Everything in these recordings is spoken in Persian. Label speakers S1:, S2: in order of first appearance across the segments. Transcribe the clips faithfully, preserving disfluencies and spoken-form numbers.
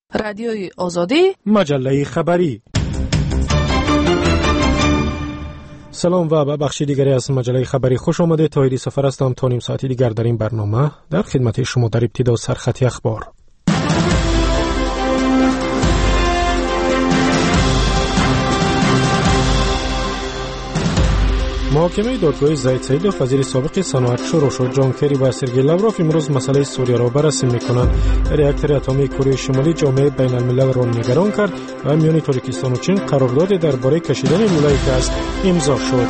S1: رادیوی آزادی،
S2: مجله خبری. سلام و بخش دیگری از مجله خبری خوش آمده. طاهری سفر هستم. تا نیم ساعتی دیگر در این برنامه در خدمت شما. در ابتدا سرخط اخبار. محاکمه دادگاه زید سیدوف وزیر سابق صنعت شروع شد. جان کری و سرگئی لاوروف امروز مسئله سوریه را بررسی می‌کنند. راکتور اتمی کره شمالی جامعه بین الملل را نگران کرد و میان تاجیکستان و چین قرارداد درباره کشیدن لوله‌ای گاز امضا شد.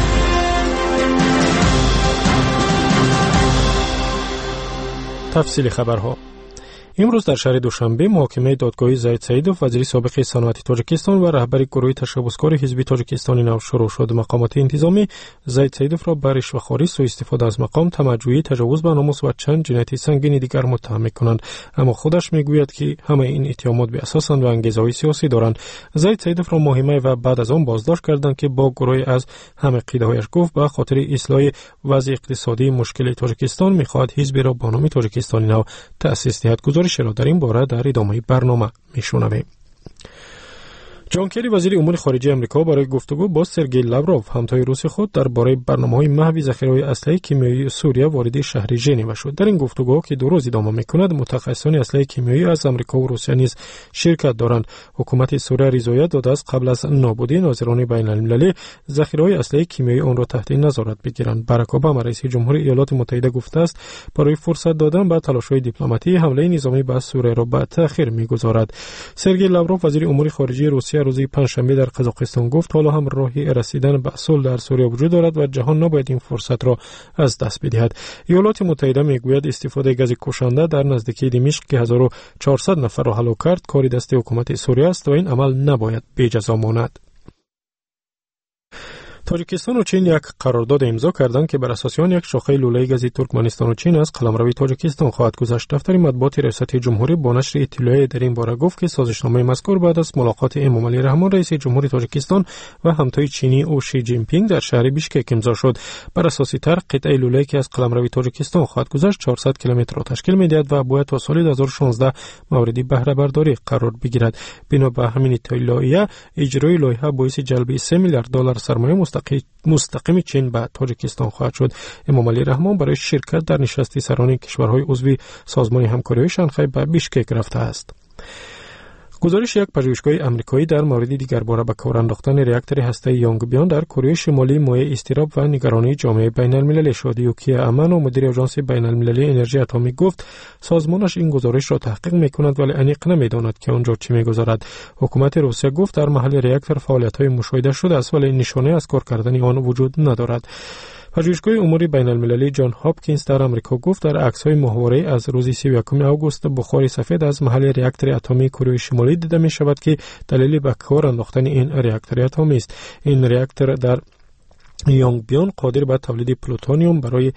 S2: تفصیل خبرها. امروز در شهر دوشنبه محاکمه دادگاه زید سیدوف وزیر سابق صنعت تاجیکستان و رهبر گروه تشبثکار حزب تاجیکستان نو شروع شد. مقامات انتظامی زید سیدوف را بر رشوه‌خواری، سوء استفاده از مقام، طمع‌جویی، تجاوز به ناموس و چند جنایت سنگین دیگر متهم می‌کنند، اما خودش میگوید که همه این اتهامات بی اساسند و انگیزه‌های سیاسی دارند. زید سیدوف را محاکمه و بعد از آن بازداشت کردند که با گروهی از هم عقیده‌هایش گفت به خاطر اصلاح وضع اقتصادی مشکل تاجیکستان می‌خواهد حزب را با نام تاجیکستان نو تأسیس دهد. گزارش را در این باره در ادامه برنامه میشنویم. جان کری وزیر امور خارجه آمریکا برای گفتگو با سرگئی لاوروف همتای روس خود درباره برنامه‌های محو ذخیره‌های اسلحه کیمیایی سوریه وارد شهر ژنو شد. در این گفتگو که دو روز ادامه می‌کند، متخصصان اسلحه کیمیایی از آمریکا و روسیه نیز شرکت دارند. حکومت سوریه رضایت داده است قبل از نابودی ناظران بین‌المللی ذخیره‌های اسلحه کیمیایی آن را تحت نظارت بگیرند. باراک اوباما رئیس جمهوری ایالات متحده گفته است برای فرصت دادن به تلاش‌های دیپلماتی حمله نظامی به سوریه را به تأخیر می‌گذارد. سرگئی لاوروف وزیر امور خارجه روسیه روز پنجشنبه در قزاقستان گفت حالا هم راهی رسیدن به صلح در سوریه وجود دارد و جهان نباید این فرصت را از دست بدهد. ایالات متحده میگوید استفاده گاز کشنده در نزدیکی دمشق که هزار و چهارصد نفر را هلاک کرد کار دست حکومت سوریه است و این عمل نباید بی‌جزا ماند. تاجیکستان و چین یک قرارداد امضا کردند که بر اساس آن یک شاخه لوله گاز ترکمنستان و چین از قلمروی تاجیکستان خواهد گذشت. دفتر مطبوعات ریاست جمهوری با نشر اطلاعیه در این باره گفت که سازشنامه مذکور بعد از ملاقات امامعلی رحمان رئیس جمهوری تاجیکستان و همتای چینی او شی جین پینگ در شهر بیشکک امضا شد. بر اساس طرح قطعه لوله که از قلمروی تاجیکستان خواهد گذشت چهارصد کیلومتر را تشکیل می‌دهد و باید تا سال دو هزار و شانزده موردی بهره برداری قرار بگیرد. بنا به همین اطلاعیه اجرای لایحه باعث جلب سه میلیارد دلار سرمایه مستقیم مستقیم چین به تاجیکستان خواهد شد. امامعلی رحمان برای شرکت در نشست سران کشورهای عضو سازمان همکاری شانگهای به بیشکک رفته است. گزارش یک پژوهشگاه آمریکایی در مورد دیگر باره به کار انداختن راکتور هسته‌ای یونگبیان در کره شمالی موجب اضطراب و نگرانی جامعه بین‌المللی شد. یوکی امن و مدیر آژانس بین‌المللی انرژی اتمی گفت سازمانش این گزارش را تحقیق می‌کند ولی انیق نمی‌داند که آنجا چه می‌گذارد. حکومت روسیه گفت در محل راکتور فعالیت‌های مشاهده شده است ولی نشانه از کار کردن آن وجود ندارد. پژوهشگاه امور بین‌المللی جان هاپکینز در آمریکا گفت در عکس‌های ماهواره‌ای از روز سی و یکم آگوست بخار سفید از محل راکتور اتمی کره شمالی دیده می‌شود که دلیل به کار انداختن این راکتور اتمی است. این راکتور در یونگبیان قادر به تولید پلوتونیوم برای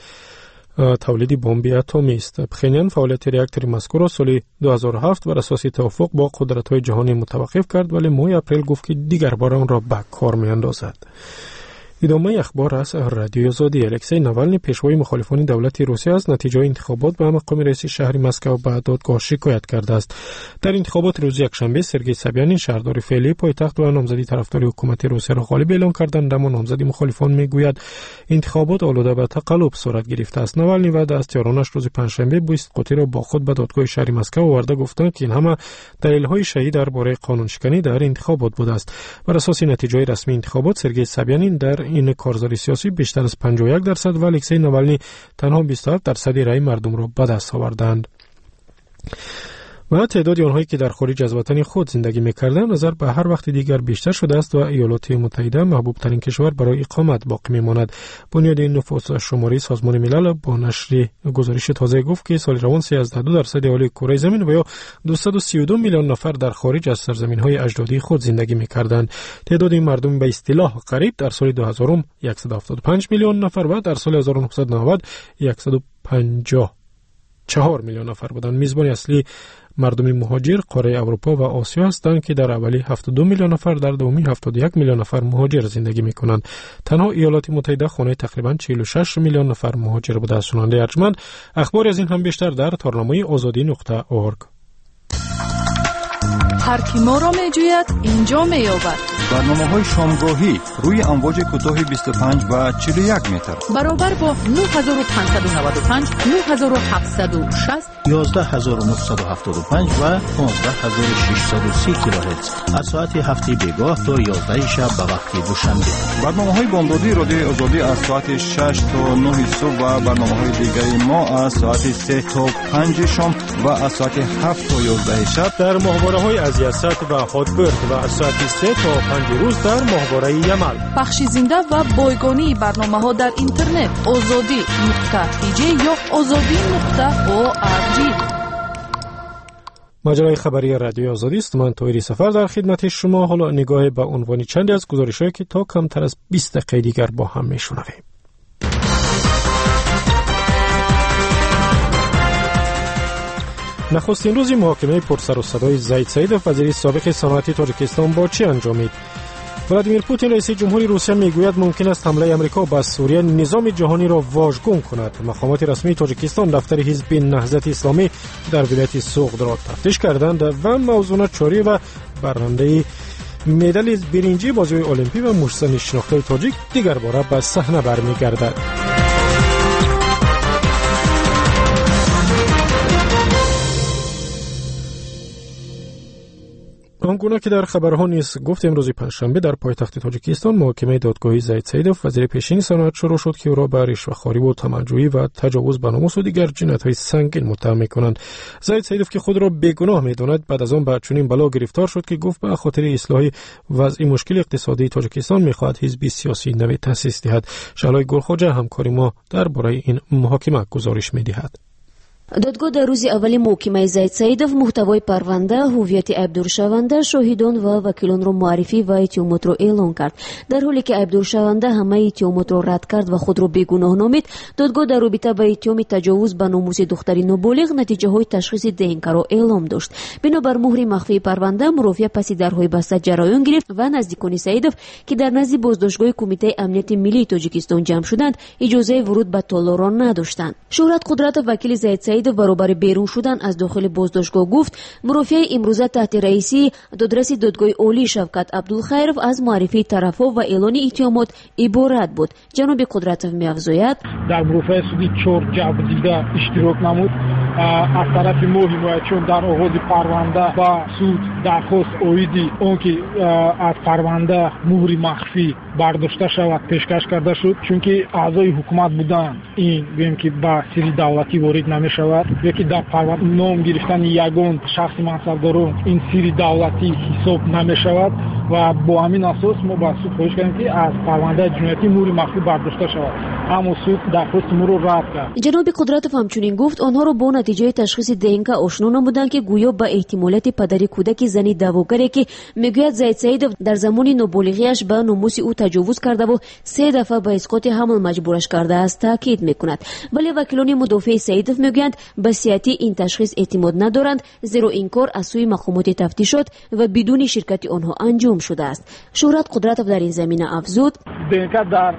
S2: تولید بمب اتمی است. پخینیان فعالیت راکتور مذکور را سال دو هزار و هفت بر اساس توافق با قدرت‌های جهانی متوقف کرد ولی ماه اپریل گفت که دیگر بار آن را به کار می‌اندازد. ادامه اخبار از رادیو آزادی. الکسی ناوالنی پیشوای مخالفان دولت روسیه از نتیجه انتخابات به مقام رئیس شهر مسکو به دادگاه شکایت کرده است. در انتخابات روز یکشنبه سرگئی سابیانین شهردار فعلی پایتخت و نامزدی طرفدار حکومت روسیه را غالب اعلام کردند، اما نامزد مخالفان میگوید انتخابات آلوده به تقلب صورت گرفته است. ناوالنی و دستیارانش روز پنجشنبه بیست قوطی را با خود به دادگاه شهر مسکو آورده گفتند که این همه دلیل‌های شایع درباره قانونشکنی در انتخابات بوده است. بر اساس نتیجه رسمی انتخابات سرگئی سابیانین در این کارزاری سیاسی بیشتر از پنجاه و یک درصد و الکسی ناوالنی تنها بیست و هفت درصد رای مردم را به دست آوردند. و تعداد آنهایی که در خارج از وطن خود زندگی می‌کردند نظر به هر وقت دیگر بیشتر شده است و ایالات متحده محبوب ترین کشور برای اقامت باقی می‌ماند. بنیاد نفوس شماری سازمان ملل با نشر گزارش تازه گفت که سال روان سیزده درصد اهالی کره زمین و یا دویست و سی و دو میلیون نفر در خارج از سرزمین‌های اجدادی خود زندگی می‌کردند. تعداد این مردم به اصطلاح غریب در سال دو هزار صد و هفتاد و پنج میلیون نفر و در سال هزار و نهصد و نود صد و پنجاه و چهار میلیون نفر بودند. میزبان اصلی مردم مهاجر قاره اروپا و آسیا هستند که در اولی هفتاد و دو میلیون نفر، در دومی هفتاد و یک میلیون نفر مهاجر زندگی می‌کنند. تنها ایالات متحده خانه تقریباً چهل و شش میلیون نفر مهاجر بوده است. شنونده ارجمند، اخبار از این هم بیشتر در تارنامه آزادی نقطه اورگ.
S1: هر کی ما را میجوید اینجا مییابد.
S3: برنامه‌های شامگاهی روی امواج کوتاه بیست و پنج و چهل و یک متر
S1: برابر با نه هزار و پانصد و نود و پنج، نه هزار و هفتصد و شصت،
S4: یازده هزار و نهصد و هفتاد و پنج و پانزده هزار و ششصد و سی کیلوهرتز از ساعت هفت بیگاه تا یازده شب به وقت دوشنبه.
S3: برنامه‌های بامدادی رادیو آزادی از ساعت شش تا نه صبح و برنامه‌های دیگری ما از ساعت سه تا پنج شام و از ساعت هفت تا یازده شب
S2: در ماهواره‌های از یاست و هاتبرد و از ساعت سه تا پنج روز در ماهواره یمل.
S1: پخش زنده و بایگانی برنامه‌ها در اینترنت آزادی نقطه تی جی یا آزادی نقطه او آر جی.
S2: مجله خبری رادیو آزادی است. من طاهری سفر در خدمت شما. حالا نگاه به عنوان چندی از گزارش‌هایی که تا کمتر از بیست دقیقه دیگر با هم میشنویم. نخستین روز محاکمه پرسر و صدای زید سیدوف وزیر سابق صنعت تاجیکستان با چه انجامید؟ ولادیمیر پوتین رئیس جمهوری روسیه میگوید ممکن است حمله آمریکا به سوریه نظام جهانی را واژگون کند. مقامات رسمی تاجیکستان دفتر حزب نهضت اسلامی در ولایت سوغد را تفتیش کردند و موضوع چاری و برنده مدال برنجی بازی المپی و محسن شناخته تاجیک دیگر باره به صحنه برمیگردد. آنگونه که در خبرها نیز گفت امروز پنجشنبه در پایتخت تاجیکستان محاکمه دادگاهی زید سیدوف وزیر پیشین صنعت شروع شد که او را به رشوه‌خواری و تمنجویی و تجاوز به ناموس و دیگر جنایت‌های سنگین متهم می‌کنند. زید سیدوف که خود را بیگناه می‌داند بعد از آن به چنین بلا گرفتار شد که گفت به خاطر اصلاح وضع مشکل اقتصادی تاجیکستان می‌خواهد حزب سیاسی نوی تأسیس دهد. شعلای گلخوجه همکاری ما درباره این محاکمه گزارش می‌دهد.
S5: دادگاه در روز اول محاکمه زید سیدوف محتوای پرونده، هویت عیب‌دارشونده، شاهدان و وکیلان را معرفی و اتهامات را اعلام کرد. در حالی که عیب‌دارشونده همه اتهامات را رد کرد و خود را بیگناه نامید، دادگاه در رابطه با اتهام تجاوز به ناموس دختری نابالغ نتیجه های تشخیص دهنده را اعلام داشت. بنابر مهر مخفی پرونده، مرافعه پس درهای بسته جریان گرفت و نزدیکان سیدوف که در نزد بازداشتگاه کمیته امنیت ملی تاجیکستان جمع شدند، اجازه ورود به تالار را نداشتند. شهرت قدرت وکیل زید سیدوف برابر بیرون شدن از داخل بازداشتگاه گفت مرافعه امروزه تحت رئیسی دادرس دادگاه عالی شوکت عبدالخیرов از معرفی طرفها و اعلان اتهامات عبارت بود. جناب قدرتov می‌افزاید
S6: در مرافعه سودی چهار جلب دیده اشتراک نمود. از طرف ما حمایتچون در آغاز پرونده با سود درخواست اویدی اون که از پرونده مهر مخفی برداشته شود پیشکش کرده شد، چون که اعضای حکومت بودن این بگیم که با سری دولتی وارد نمی‌شود. یکی در پرونده نام گرفتن یگان شخص منصبداران این سری دولتی حساب نمی‌شود و با همین اساس ما با سود خواهش کردیم که از پرونده جنایتی مهر مخفی برداشته شود. اما سود درخواست ما رو رد کرد.
S5: جناب قدرتov همچنین گفت آنها را با نتیجه تشخیص دهنده آشنا نمودند که گویا به احتمالات پدری کودک زنی دعواگری که میگوید زید سیدوف در زمان نابالغیش به ناموس او تجاوز کرده و سه دفعه به اسقاط حمل مجبورش کرده است تاکید میکند. ولی وکیلان مدافع سیدوف میگویند به صحتی این تشخیص اعتماد ندارند، زیرا این کار از سوی مقامات تفتیشات و بدون شرکت آنها انجام شده است. شهرت قدرتov در این زمینه افزود
S6: دهنده در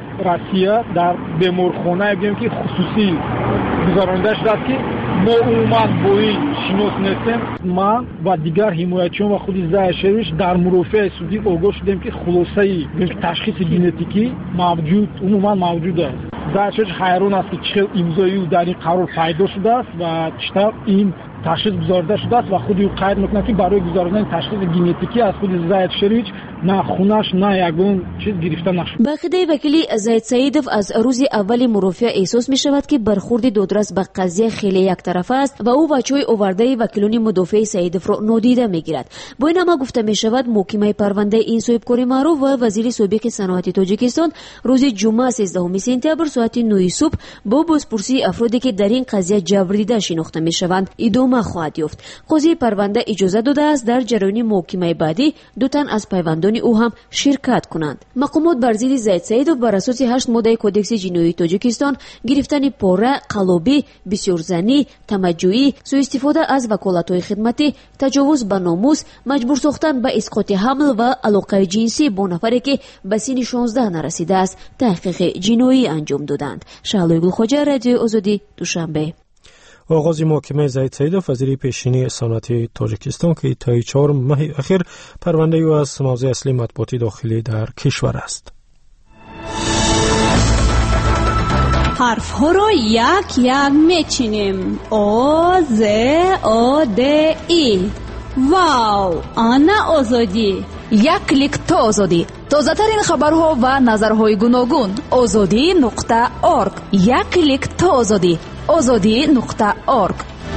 S6: روسیه در بیمارخانه بگیم که خصوصی گذرانده شده است که ما عموما با این شناس نیستیم. من و دیگر حمایتچیان و خود زید شریش در مرافعه سودی آگاه شدیم که خلاصه تشخیص ژنتیکی موجود عموما موجود است. زید شریش حیران است که چه امضایی او در این قرار پیدا شده است و چطور این تشخیص گذارده شده است و خودی او قید میکنه که برای گذاردن تشخیص ژنتیکی از خود زید شریش نه خونش نه یگان چیز گرفته نشد.
S5: به عقیده وکیل زید سیدوف از روز اول مرافعه احساس می شود که برخورد دادرس به قضیه خیلی یک طرفه است و او بچهای آورده وکیلان مدافع سیدوف را نادیده می گیرد. با این همه گفته می شود محاکمه پرونده این صاحبکار معروف و وزیر سابق صنعت تاجیکستان روز جمعه سیزدهم سپتامبر ساعت نه صبح با بازپرسی افرادی که در این قضیه جبر دیده شناخته می شوند ادامه خواهد یافت. قاضی پرونده اجازه داده است در جریان محاکمه بعدی دو تن از پیوندان او هم شرکت کنند. مقامات بر ضد زید سیدوف بر اساس هشت ماده کدکس جنایی تاجیکستان گرفتن پاره، قلابی، بسیارزنی، تمجویی، سوء استفاده از وکالت‌های خدمتی، تجاوز به ناموس، مجبور ساختن به اسقاط حمل و علاقه جنسی با نفری که به سن شانزده نرسیده است تحقیق جنایی انجام دادند. شعلای گلخوجه، رادیو آزادی، دوشنبه.
S2: آغاز محاکمه زید سیدوف وزیر پیشینی صنعت تاجیکستان که تا چهار ماه اخیر پرونده او از موضع اصلی مطبوعاتی داخلی در کشور است.
S7: حرف ها را یک یک میچینیم. آ ز آ د ای. واو، آنا آزادی.
S1: یک کلیک تا آزادی. تازه ترین خبرها و نظرهای گوناگون. آزادی نقطه اورگ. یک کلیک تا آزادی. آزادی نقطه اورگ.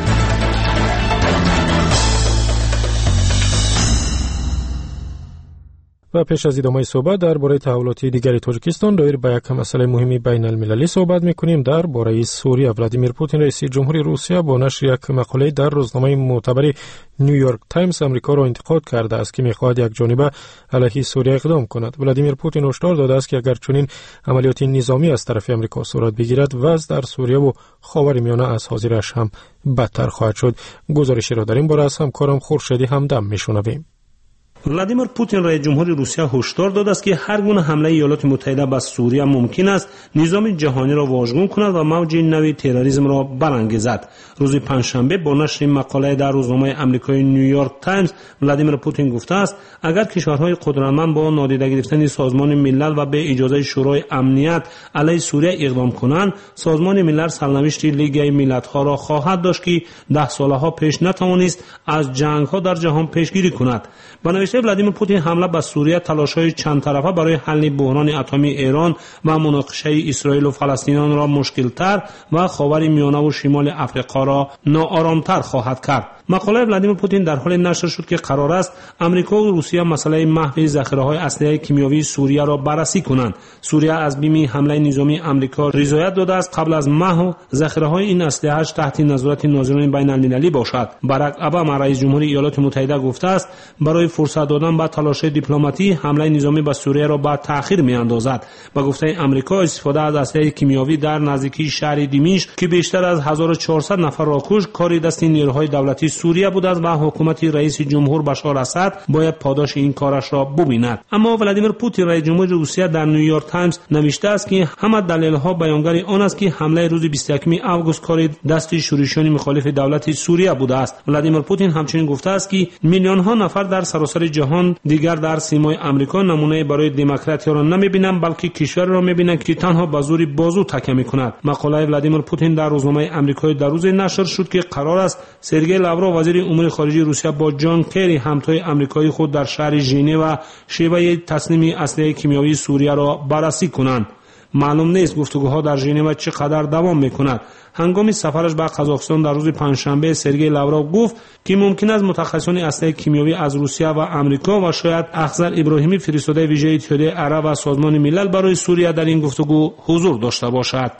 S2: و پیش از ادامه صحبت درباره تحولات دیگر تاجیکستان دایر به یک مسئله مهمی بین المللی صحبت می‌کنیم. درباره سوریه ولادیمیر پوتین رئیس جمهوری روسیه با نشر یک مقاله در روزنامه معتبر نیویورک تایمز آمریکا را انتقاد کرده است که می‌خواهد یک جانبه علیه سوریه اقدام کند. ولادیمیر پوتین هشدار داده است که اگر چنین عملیات نظامی از طرف آمریکا صورت بگیرد وضع در سوریه و خاورمیانه از حاضرش هم بدتر خواهد شد. گزارشی را در این باره از همکارم خورشیدی همدم می‌شنویم.
S8: ولادیمیر پوتین رئیس جمهوری روسیه هشدار داده است که هر گونه حمله ایالات متحده به سوریه ممکن است نظام جهانی را واژگون کند و موج نوی تروریسم را برانگیزد. روز پنجشنبه با نشر مقاله در روزنامه آمریکایی نیویورک تایمز ولادیمیر پوتین گفته است اگر کشورهای قدرتمند با نادیده گرفتن سازمان ملل و به اجازه شورای امنیت علیه سوریه اقدام کنند، سازمان ملل سرنوشت لیگ ملت‌ها را خواهد داشت که ده سالها پیش نتوانست از جنگ‌ها در جهان پیشگیری کند. با نوشته ولادیمیر پوتین حمله به سوریه تلاش‌های چند طرفه برای حل بحران اتمی ایران و مناقشه اسرائیل و فلسطینیان را مشکل‌تر و خاورمیانه و شمال افریقا را ناآرام‌تر خواهد کرد. مقاله ولادیمیر پوتین در حال نشر شد که قرار است آمریکا و روسیه مسئله محو ذخیره‌های اسلحه کیمیایی سوریه را بررسی کنند. سوریه از بیم حمله نظامی آمریکا رضایت داده است قبل از محو ذخیره‌های این اسلحه تحت نظارت ناظرین بین‌المللی باشد. باراک اوباما رئیس جمهوری ایالات متحده گفته است برای فرصت دادن به تلاش دیپلماتی حمله نظامی به سوریه را به تأخیر می‌اندازد. با گفته آمریکا استفاده از اسلحه کیمیایی در نزدیکی شهر دمشق که بیشتر از هزار و چهارصد نفر را کشت کار دست نیروهای دولتی سوریه بود است و حکومت رئیس جمهور بشار اسد باید پاداش این کارش را ببیند. اما ولادیمیر پوتین رئیس جمهوری روسیه در نیویورک تایمز نوشته است که همه دلایل‌ها بیانگر آن است که حمله روز بیست و یکم آگوست کار دست شورشیان مخالف دولت سوریه بوده است. ولادیمیر پوتین همچنین گفته است که میلیون‌ها نفر در سراسر جهان دیگر در سیمای آمریکا نمونه برای دموکراسی را نمی‌بینند بلکه کشور را می‌بینند که تنها با زور بازو تکیه می‌کند. مقاله ولادیمیر پوتین در روزنامه آمریکایی در روز نشر شد که قرار است سرگئی لاوروف وزیر امور خارجه روسیه با جان کری همتای آمریکایی خود در شهر ژنو شیوه تسلیم اسلحه کیمیایی سوریه را بررسی کنند. معلوم نیست گفتگوها در ژنو چقدر دوام می‌کند. هنگام سفرش به قزاقستان در روز پنجشنبه سرگئی لاوروف گفت که ممکن است متخصصان اسلحه کیمیایی از روسیه و آمریکا و شاید اخضر ابراهیمی فرستاده ویژه اتحادیه عرب و سازمان ملل برای سوریه در این گفتگو حضور داشته باشد.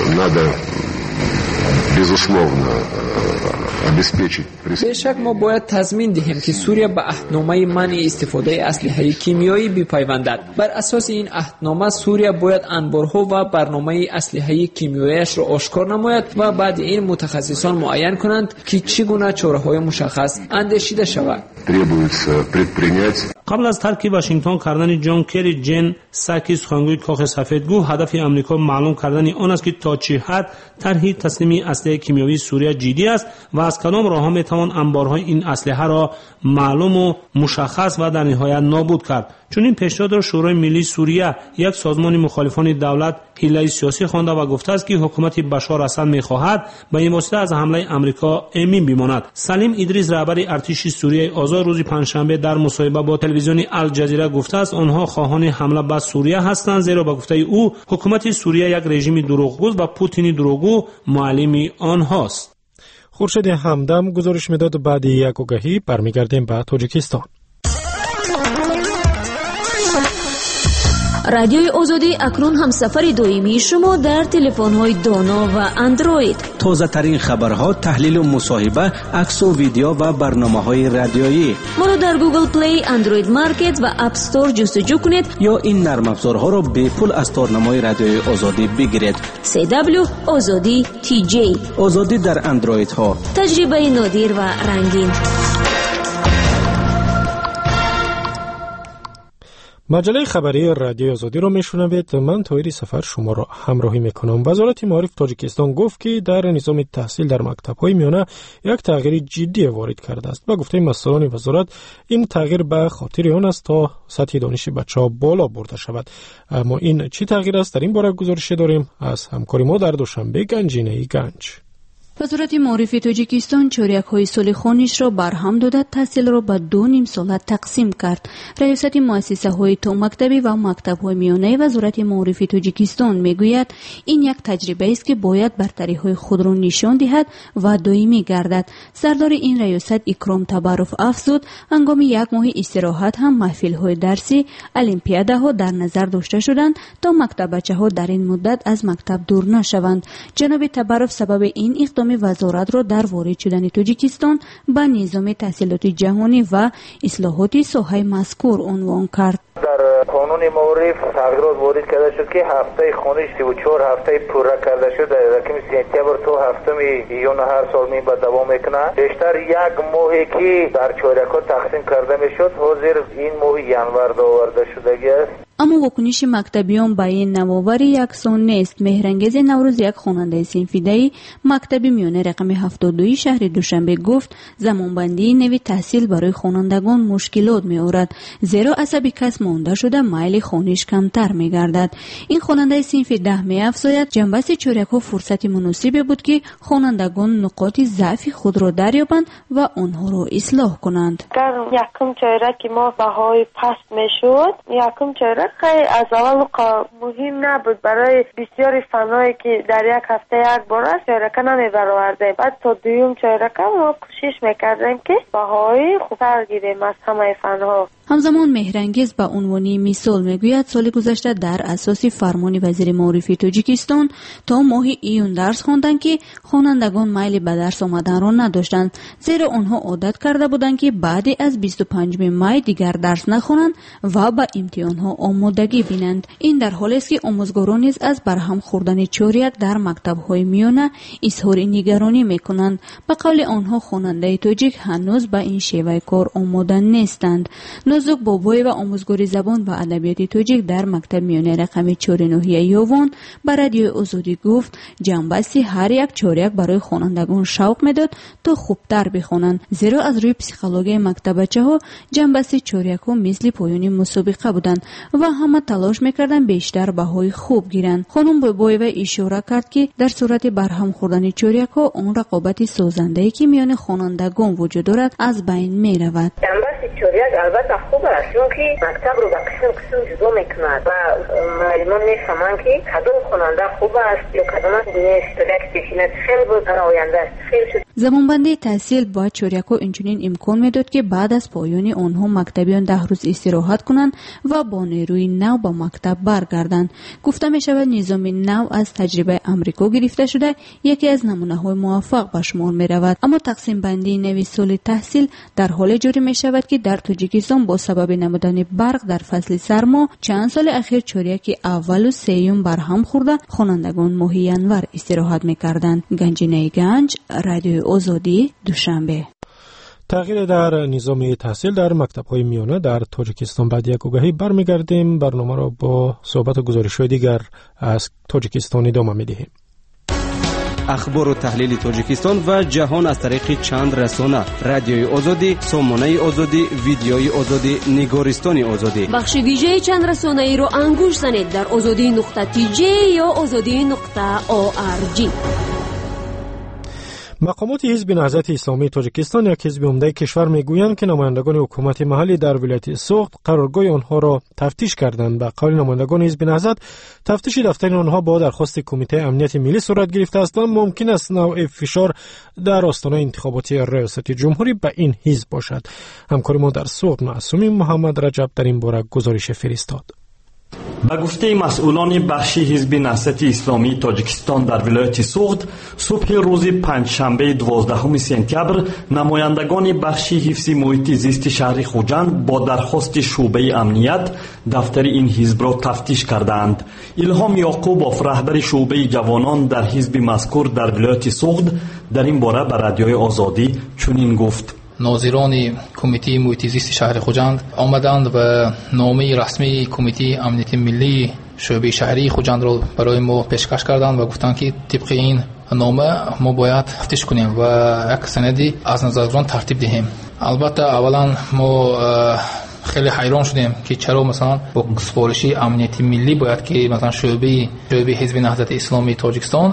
S9: بیشک ما باید تضمین دهیم که سوریه به عهدنامه منع استفاده اسلحه کیمیایی بپیوندد. بر اساس این عهدنامه سوریه باید انبارها و برنامه اسلحه کیمیاییش را آشکار نماید و بعد این متخصصان معین کنند که چگونه چاره‌های مشخص اندیشیده شود.
S8: قبل از ترک واشنگتن کردن جان کری جن ساکی سخنگوی کاخ سفیدگو هدف آمریکا معلوم کردن آن است که تا چه حد طرح تسلیم اسلحه کیمیایی سوریه جدی است و از کدام راه‌ها میتوان انبارهای این اسلحه را معلوم و مشخص و در نهایت نابود کرد. چون این پیشنهاد را شورای ملی سوریه یک سازمان مخالفان دولت حیله سیاسی خوانده و گفته است که حکومت بشار اسد می‌خواهد به این واسطه از حمله آمریکا امین بماند. سلیم ادریس رهبر ارتش سوریه آزاد روز پنجشنبه در مصاحبه با تلویزیون الجزیره گفته است آنها خواهان حمله به سوریه هستند زیرا به گفته او حکومت سوریه یک رژیم دروغگو و پوتین دروغگو معلم آنهاست.
S2: خورشید همدم گزارش میداد بعد یک آگهی برمیگردیم به تاجیکستان.
S5: رادیوی آزادی اکنون هم سفر دائمی شما در تلفن‌های دانا و اندروید.
S10: تازه ترین خبرها، تحلیل و مصاحبه، عکس و ویدیو و برنامه‌های رادیویی.
S5: ما را در گوگل پلی، اندروید مارکت و اپ استور جستجو کنید
S10: یا این نرم افزارها را به پول از تارنمای رادیوی آزادی بگیرید.
S5: سی دبلیو آزادی تی جی.
S10: آزادی در اندروید ها.
S5: تجربه نادر و رنگین.
S2: مجله خبری رادیو آزادی را میشنوید. من طاهر سفر شما را همراهی میکنم. وزارت معارف تاجیکستان گفت که در نظام تحصیل در مکتب‌های میانه یک تغییر جدی وارد کرده است. با گفته مسئولان وزارت این تغییر به خاطر آن است تا سطح دانش بچه‌ها بالا برده شود. اما این چه تغییر است؟ در این باره گزارش داریم از همکار ما در دوشنبه گنجینه گنج.
S7: وزارت معارف تاجیکستان چاره‌های سال خوانش را برهم داده، تحصیل را به دو نیم ساله تقسیم کرد. رئیست مؤسسه‌های تا مکتبی و مکتب‌های میانه وزارت معارف تاجیکستان میگوید این یک تجربه است که باید برتری‌های خود را نشان دهد و دائمی گردد. سردار این ریاست اکرام تبارف افزود هنگام یک ماه استراحت هم محفل‌های درسی، المپیاده‌ها در نظر داشته شدند تا مکتبچه‌ها در این مدت از مکتب دور نشوند. جناب تبارف سبب این اقدام وزارت را در وارد شدن تاجیکستان به نظام تحصیلات جهانی و اصلاحات ساحه مذکور عنوان کرد.
S11: در قانون معارف تغییرات وارد کرده شد که هفته خوانش سی و چهار هفته پوره کرده شد. در رقم سپتامبر تا هفتم یون هر سال می به دوام میکنه. بیشتر یک ماهی که در چاره‌ها تقسیم کرده میشد، حاضر این ماه ینور آورده شده است.
S7: اما واکنش مکتبیان به این نوآوری یکسان نیست. مهرانگیز نوروز، یک خواننده صنفیده‌ای مکتبی میانه رقم هفتاد و دو شهر دوشنبه گفت زمانبندی نوی تحصیل برای خوانندگان مشکلات می‌آورد، زیرا عصب کس مانده شده میل خوانش کمتر می‌گردد. این خواننده صنف ده می‌افزاید جنبش چاره‌ها فرصت مناسبی بود که خوانندگان نقاط ضعف خود را دریابند و آنها را اصلاح کنند.
S12: در یکم چاره که ما بهای پست میشد، یکم چاره خیلی از اول مهم نبود. برای بسیاری فنایی که در یک هفته یک بار است چهرکه نمی برآوردیم. بعد تا دویم چهرکه ما کوشش میکردیم که بهای خوبتر گیریم از همه فنها.
S7: همزمان مهرانگیز به عنوان مثال میگوید سال گذشته در اساس فرمان وزیر معارف تاجیکستان تا ماه ایون درس خواندند که خوانندگان میل به درس آمدن را نداشتند، زیرا آنها عادت کرده بودند که بعد از بیست و پنجم می دیگر درس نخوانند و به امتحانها آمادگی بینند. این در حالی است که آموزگاران نیز از برهم خوردن چاریک در مکتب‌های میانه اظهار نگرانی میکنند. به قول آنها خواننده تاجیک هنوز به این شیوه کار آماده نیستند. نازک بابای و آموزگاری زبان و ادبیات تاجیک در مکتب میانه رقم چهار نهیه یوان به رادیو آزادی گفت جنبستی هر یک چاریک برای خوانندگان شوق میداد تا خوبتر بخوانند، زیرا از روی پسیخولوژی مکتبچه‌ها جنبستی چاریک‌ها مثل پایان مسابقه بودند و همه تلاش میکردند بیشتر بهای خوب گیرند. خانم بابایو اشاره کرد که در صورت برهم خوردن چاریک‌ها اون رقابت سازنده‌ای که میان خوانندگان وجود دارد از بین میرود.
S13: جنبستی چاریک البته خوب است، چون که مکتب رو به قسم قسم جدا میکند و معلمان میفهمند که کدوم خواننده خوب است یا کدوم نیست. یک تکنیک خیلی بود در آینده است. خیلی
S7: زمانبندی تحصیل با چاریک‌ها اینچنین امکان میداد که بعد از پایان آنها مکتبیان ده روز استراحت کنند و با نیروی نو به مکتب برگردند. گفته می شود نظام نو از تجربه امریکا گرفته شده یکی از نمونه‌های موفق به شمار می رود. اما تقسیم بندی نوی سال تحصیل در حال جاری می شود که در تاجیکستان با سبب نمودن برق در فصل سرما چند سال اخیر چاریک اول و سوم برهم خورده خوانندگان ماه ینور استراحت می کردند. گنجینه گنج، رادیو آزادی، دوشنبه.
S2: تغییر در نظام تحصیل در مکتب‌های میانه در تاجیکستان. بعد یک آگهی برمیگردیم. برنامه را با صحبت و گزارش‌های دیگر از تاجیکستان ادامه می‌دهیم.
S10: اخبار و تحلیل تاجیکستان و جهان از طریق چند رسانه: رادیوی آزادی، سامانه آزادی، ویدیوی آزادی، نگارستان آزادی.
S5: بخش ویژه چند رسانه ای را انگوش زنید در آزادی نقطه تی جی یا آزادی نقطه او آر جی.
S2: مقامات حزب نهضت اسلامی تاجیکستان، یک حزب عمده کشور، میگویند که نمایندگان حکومت محلی در ولایت سوخت قرارگاه آنها را تفتیش کردند. به قول نمایندگان حزب نهضت، تفتیش دفتر آنها با درخواست کمیته امنیت ملی صورت گرفته است. ممکن است نوع فشار در آستانه انتخابات ریاست جمهوری به این حزب باشد. همکار ما در سوخت معصومی محمد رجب در این باره گزارش فرستاد.
S14: به گفته مسئولان بخش حزب نهضت اسلامی تاجیکستان در ولایت سوخت، صبح روز پنجشنبه دوازدهم سپتامبر نمایندگان بخش حفظ محیط زیست شهر خوجند با درخواست شعبه امنیت دفتر این حزب را تفتیش کردند. الهام یعقوبوف، رهبر شعبه جوانان در حزب مذکور در ولایت سوخت، در این باره به رادیوی آزادی چنین گفت:
S15: ناظران کمیته محیط زیست شهر خوجند آمدند و نامه رسمی کمیته امنیت ملی شعبه شهری خوجند را برای ما پیشکش کردند و گفتند که طبق این نامه ما باید تفتیش کنیم و یک سندی از نظرگزاران ترتیب دهیم. البته اولا ما خیلی حیران شدیم که چرا مثلا با سفارشی امنیتی ملی باید که مثلا شعبه شعبه حزب نهضت اسلامی تاجیکستان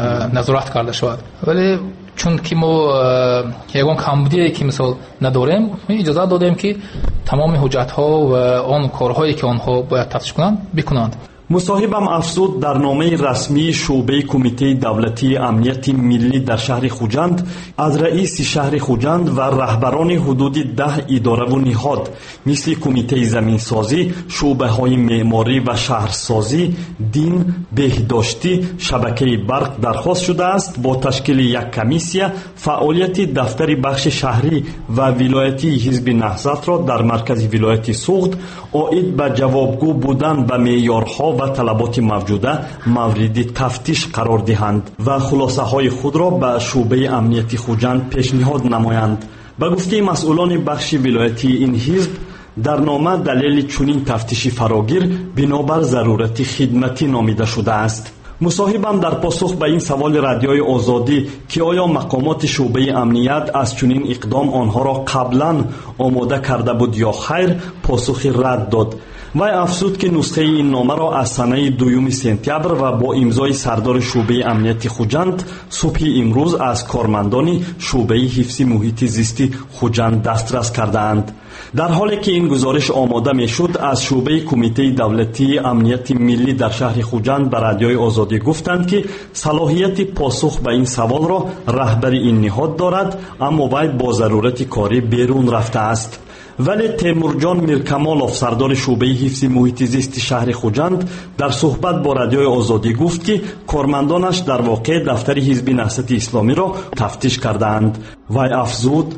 S15: نظارت کرده شود، ولی چون که ما یگان کمبودی که مثال نداریم اجازه دادیم که تمام حجت ها و آن کارهایی که آنها باید تفتیش کنند بکنند.
S14: مصاحبم افزود در نامه رسمی شعبه کمیته دولتی امنیت ملی در شهر خوجند از رئیس شهر خوجند و رهبران حدود ده اداره و نهاد مثل کمیته زمینسازی، شعبه های معماری و شهرسازی، دین، بهداشتی، شبکه برق درخواست شده است با تشکیل یک کمیسیه فعالیت دفتر بخش شهری و ولایتی حزب نهضت را در مرکز ولایت سوخت عاید به جوابگو بودن به معیارها و طلبات موجوده مورد تفتیش قرار دهند و خلاصه های خود را به شعبه امنیتی خوجند پیشنهاد نمایند. به گفته مسئولان بخش ولایتی این حزب در نامه دلیل چنین تفتیشی فراگیر بنابر ضرورت خدمتی نامیده شده است. مصاحبم در پاسخ به این سوال رادیوی آزادی که آیا مقامات شعبه امنیت از چنین اقدام آنها را قبلا آماده کرده بود یا خیر پاسخی رد داد. وی افزود که نسخه این نامه را از سنه دوم سپتامبر و با امضای سردار شعبه امنیت خوجند صبح امروز از کارمندان شعبه حفظ محیط زیستی خوجند دسترس کردند. در حالی که این گزارش آماده می شد از شعبه کمیته دولتی امنیت ملی در شهر خوجند به رادیوی آزادی گفتند که صلاحیت پاسخ به این سوال را رهبر این نهاد دارد، اما وی با ضرورت کاری بیرون رفته است. ولی تیمورجان میرکمالوف سردار شعبه حفظ محیط زیست شهر خوجند در صحبت با رادیوی آزادی گفت که کارمندانش در واقع دفتر حزب نهضت اسلامی را تفتیش کردند. وی افزود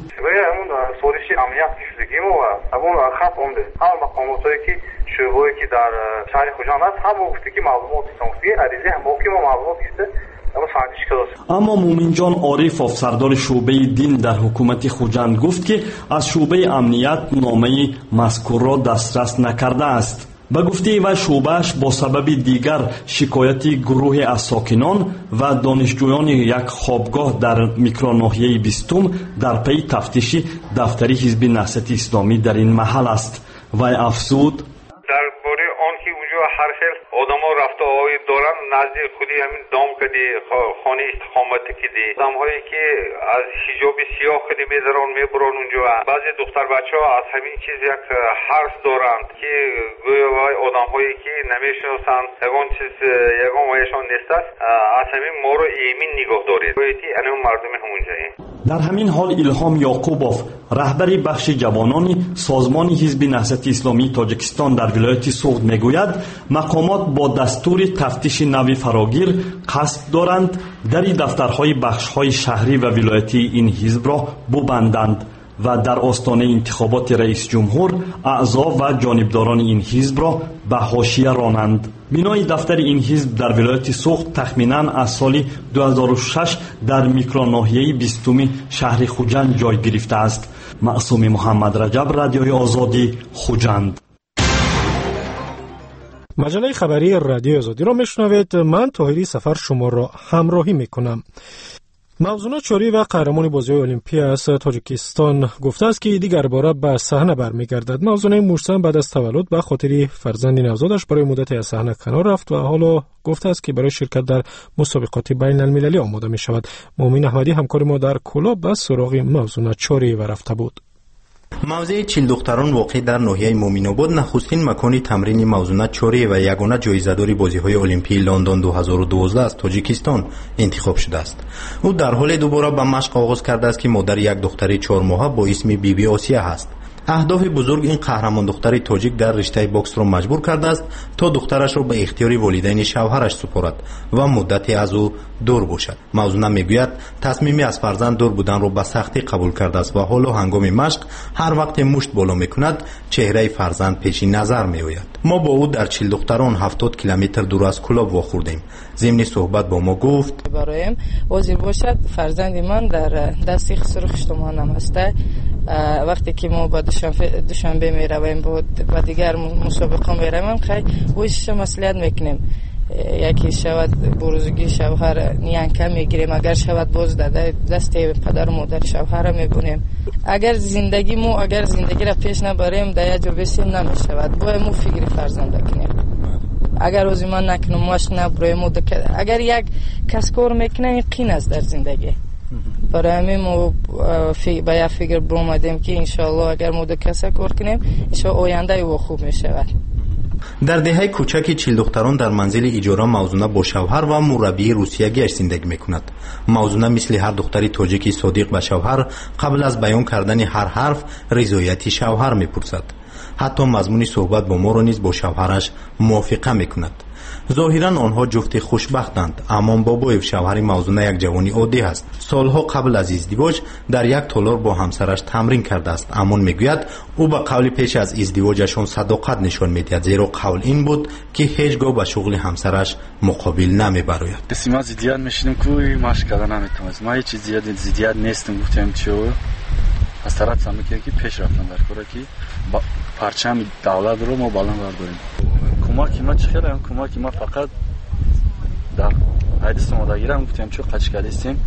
S11: اون خط اومده هر مقاماتی که شعبه‌ای که در شهر خوجند است هم گفته که معلومات سنفی عریضه هم باقی ما معلومات است
S14: اما مومن جان عارف سردار شعبه دین در حکومت خوجند گفت که از شعبه امنیت نامه مذکور را دسترس نکرده است. به گفته و شعبهش با سبب دیگر شکایت گروه از ساکنان و دانشجویان یک خوابگاه در میکروناحیه بیستم در پی تفتیش دفتر حزب نهضت اسلامی در این محل است. و افزود
S11: درباره آن که اونجا هر خیل آدما رفته آید دارن نزدیک خودی همین دام کدی خانه استقامت کدی آدم هایی که از حجاب سیاه کدی میذارن میبرن اونجا. بعضی دختر بچه ها از همین چیز یک حرف دارند که گویا وای آدم هایی که نمیشناسن یگان چیز یگان وایشان نیست است از همین ما رو ایمین نگاه دارید بایدی انو مردم همونجایی.
S14: در همین حال الهام یعقوبوف رهبر بخش جوانان سازمان حزب نهضت اسلامی تاجیکستان در ولایت سوغد میگوید مقامات با دستور تفتیش نوی فراگیر قصد دارند در دفترهای بخشهای شهری و ولایتی این حزب را ببندند و در آستانه انتخابات رئیس جمهور اعضا و جانبداران این حزب را به حاشیه رانند. بنای دفتر این حزب در ولایت سوخت تخمینا از سال دو هزار و شش در میکروناحیه بیستمی شهر خوجند جای گرفته است. معصوم محمد رجب، رادیوی آزادی، خوجند.
S2: مجله خبری رادیو آزادی را میشنوید. من طاهری سفر شما را همراهی میکنم. موزونا چوری و قهرمان بازی‌های المپی از تاجیکستان گفته است که دیگر باره به صحنه برمیگردد. موزونا محسن بعد از تولد به خاطر فرزند نوزادش برای مدتی از صحنه کنار رفت و حالا گفته است که برای شرکت در مسابقات بین المللی آماده می شود. مومن احمدی همکار ما در کولا به سراغ موزونا چوری و رفته بود.
S16: موضع چیل دختران واقع در ناحیه مومین‌آباد نخستین مکان تمرین موزونا چوری و یگانه جایزه‌دار بازی‌های المپی لندن دو هزار و دوازده از تاجیکستان انتخاب شده است. او در حال دوباره به مشق آغاز کرده است که مادر یک دختر چهار ماهه با اسم بیبی بی آسیا است. اهداف بزرگ این قهرمان دختر تاجیک در رشته بوکس را مجبور کرده است تا دخترش را به اختیار والدین شوهرش سپارد و مدتی از او دور باشد. موزونا میگوید تصمیمی از فرزند دور بودن را به سختی قبول کرده است و حالا هنگام مشق هر وقت مشت بالا میکند چهره فرزند پیش نظر میآید. ما با او در چیل دختران هفتاد کیلومتر دور از کلاب واخوردیم. ضمن صحبت با ما گفت
S17: برایم حاضر باشد فرزند من در دستی سرخ شما است. وقتی که ما با دوشنبه دوشنبه می رویم با دیگر مسابقه می رویم خیلی ویش مسئولیت میکنیم. یکی شود بروزگی شوهر نیانکه میگیریم، اگر شود باز داده دست پدر و مادر شوهر میبونیم. اگر زندگی مو اگر زندگی را پیش نبریم در یه جا بسیم نمیشود، باید مو فکر فرزند کنیم. اگر روزی من نکنم ماشق نبرویم، اگر یک کس کار میکنه قین است در زندگی. برای همین ما با یک فکر برآمدیم که انشاءالله اگر ما دو کسا کار کنیم انشاءالله آینده او خوب میشود.
S16: در دهه کوچک چیل دختران در منزل اجاره موزونه با شوهر و مربی روسیه‌گیش زندگی میکند. موزونه مثل هر دختری تاجیکی صادق به شوهر قبل از بیان کردن هر حرف رضایت شوهر میپرسد. حتی مضمون صحبت با ما را نیز با شوهرش موافقه میکند. ظاهرا آنها جفت خوشبختند، اما بابایف شوهر موزونه یک جوانی عادی است. سالها قبل از ازدواج در یک تالار با همسرش تمرین کرده است، اما میگوید او به قول پیش از ازدواجشان صداقت نشان میدهد، زیرا قول این بود که هیچگاه به شغل همسرش مقابل نمیبراید.
S18: ما زیاد میشدیم کوی ماش کردن نمیتونم، ما هیچ زیاد زیاد نیستم. گفتم چیو از طرف سامی که پیش رفتن در کاری که با پرچم دولت رو ما بالا برداریم. کمکی ما چه خیلی کمکی ما فقط در عید سمادگیره هم گفتیم چون قچ کردیم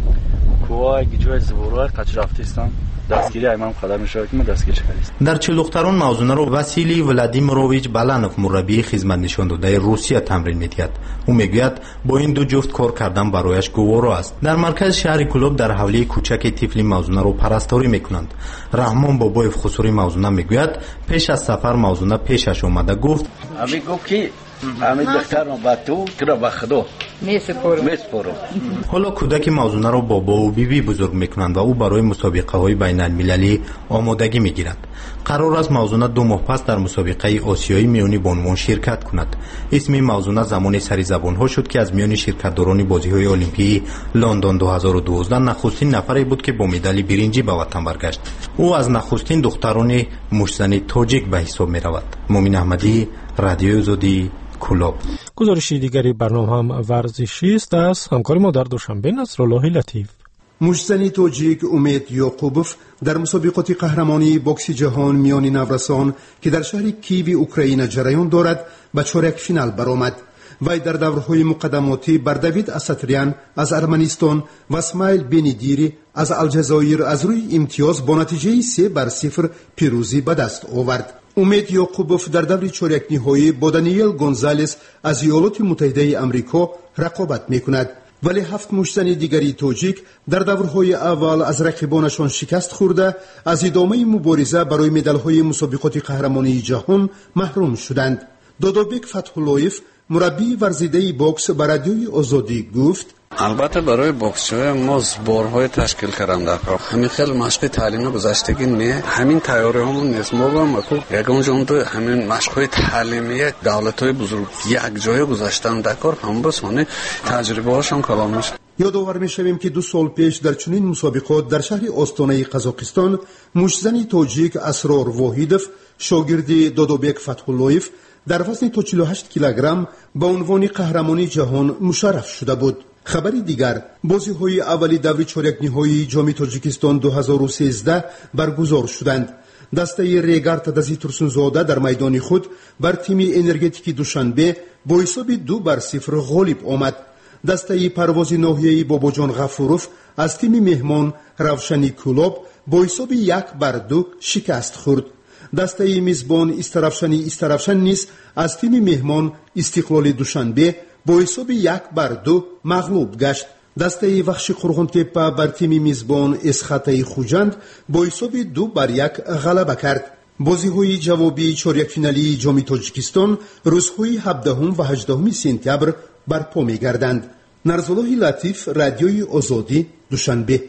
S18: کوه گیجوی زبورای قچ رفتیم دستگیری ایمام قدر میشه که ما دستگیر کردیم.
S16: در چه دختران موزونه رو واسیلی ولادیمیروویچ بالانوف مربی خدمت نشان داده روسیه تمرین میدهد. او میگوید با این دو جفت کار کردن برایش گوارا است. در مرکز شهر کلوب در حوله کوچک طفل موزونه رو پرستاری میکنند. رحمان بابایف خسوری موزونه میگوید پیش از سفر موزونه پیشش اومده گفت
S19: امی گفت که امی دخترم با تو کرا با خدا میسپرم میسپرم.
S16: حالا کودک موزونه رو بابا و بیبی بزرگ میکنند و او برای مسابقه های بین المللی آمادگی میگیرد. قرار است موزونه دو ماه پس در مسابقه آسیایی میانی بانوان شرکت کند. اسم موزونه زمان سری زبان ها شد که از میان شرکتداران بازی های المپیک لندن دو هزار و دوازده نخستین نفری بود که با مدال برنجی به وطن برگشت. او از نخستین دختران مشتزن تاجیک به حساب می رود. مومن احمدی، رادیو آزادی، کلوب.
S2: گزارش دیگری برنامه هم ورزشی است از همکار ما در دوشنبه نصرالله لطیف.
S20: مشتزن تاجیک امید یعقوبوف در مسابقات قهرمانی بوکس جهان میان نورسان که در شهر کیو اوکراین جریان دارد به چهارک فینال برآمد. وی در دورهای مقدماتی بر دیوید اساتریان از ارمنستان و اسماعیل بنیدیری از الجزایر از روی امتیاز با نتیجه سه بر صفر پیروزی به دست آورد. امید یعقوبوف در دور چهارک نهایی با دانیل گونزالس از ایالات متحده آمریکا رقابت میکند، ولی هفت مشتزن دیگری تاجیک در دورهای اول از رقیبانشان شکست خورده از ادامه مبارزه برای مدال‌های مسابقات قهرمانی جهان محروم شدند. دودوبک فتح‌اللهیف مربی ورزیده بوکس به رادیوی آزادی گفت
S21: البته برای بوکس‌های ما زبارهای تشکیل کردن در کار همین خیلی مشق تعلیمی گذشتگی نه همین تیاری همون نیست. ما با مکو یکم جون تو همین مشق‌های تعلیمی دولت‌های بزرگ یک جای گذاشتن در کار هم بسونه تجربه هاشون کلام میشه.
S20: یادآور میشویم که دو سال پیش در چنین مسابقات در شهر آستانه قزاقستان مشتزن تاجیک اسرار واحیدوف شاگرد دودوبک فتح‌اللهیف در وزن تا چهل و هشت کیلوگرم به عنوان قهرمانی جهان مشرف شده بود. خبری دیگر، بازی‌های اولی دور چهارک نهایی جام تاجیکستان دو هزار و سیزده برگزار شدند. دسته ریگارد دزی ترسونزاده در میدان خود بر تیم انرژتیک دوشنبه با حساب دو بر صفر غالب آمد. دسته پرواز ناحیه‌ای باباجان غفوروف از تیم مهمان روشنی کلوب با حساب یک بر دو شکست خورد. دسته میزبان استرافشنی استرافشن نیز از تیم مهمان استقلال دوشنبه با حساب یک بر دو مغلوب گشت. دسته وخش قرغنتپه بر تیم میزبان اسخطه خوجند با حساب دو بر یک غلبه کرد. بازی‌های جوابی چهارک فینالی جام تاجیکستان روزهای هفدهم و هجدهم سپتامبر برپا می‌گردند. نصرالله لطیف، رادیوی آزادی، دوشنبه.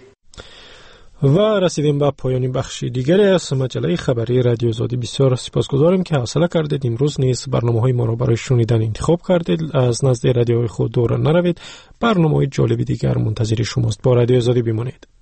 S2: و رسیدیم به پایان بخش دیگری از مجله خبری رادیو آزادی. بسیار سپاسگزاریم که حوصله کردید امروز نیز برنامه‌های ما را برای شنیدن انتخاب کردید. از نزد رادیوی خود دور نروید. برنامه‌های جالب دیگر منتظر شماست. با رادیو آزادی بمانید.